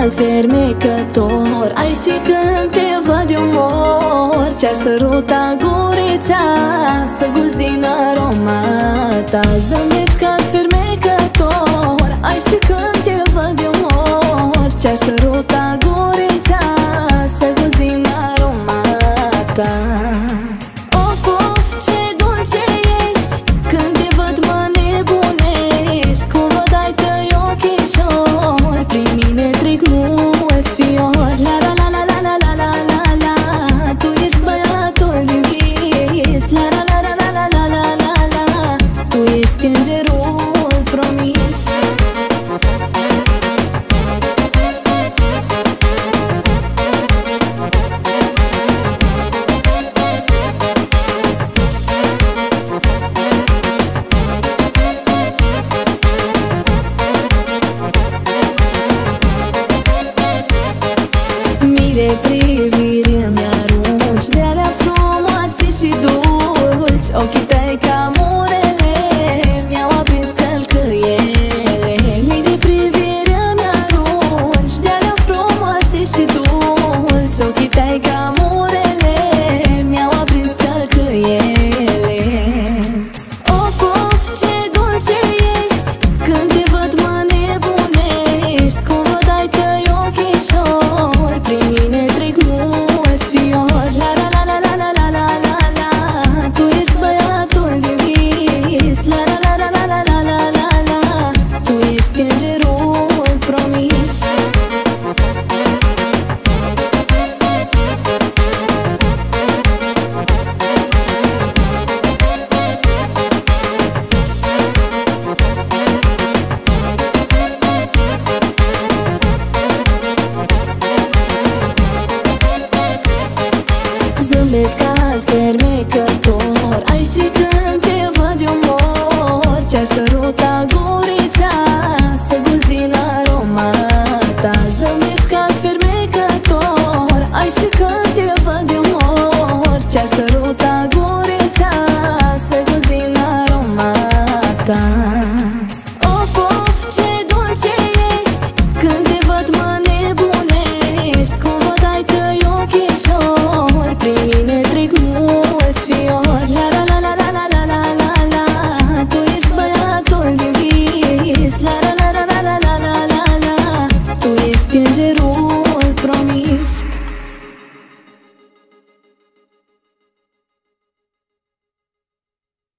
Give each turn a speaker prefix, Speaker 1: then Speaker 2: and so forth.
Speaker 1: cald fermecător. Ai și când te văd de umor, ți-ar săruta gurița să gust din aroma ta. Zâmbet cald fermecător. Ai și când te văd de umor, ți-ar săruta gurița să gust din aroma ta. Of, of, ce dulce ești, când te văd mă nebunești. Cum văd ai tăi ochișori, prin mine trec mulți fiori. La la la la la la la la la la, tu ești băiatul din vis. La la la la la la la la la la, tu ești îngerul promis. De privire mi-arunci, de alea frumoase și dulci, ochii tăi ca mure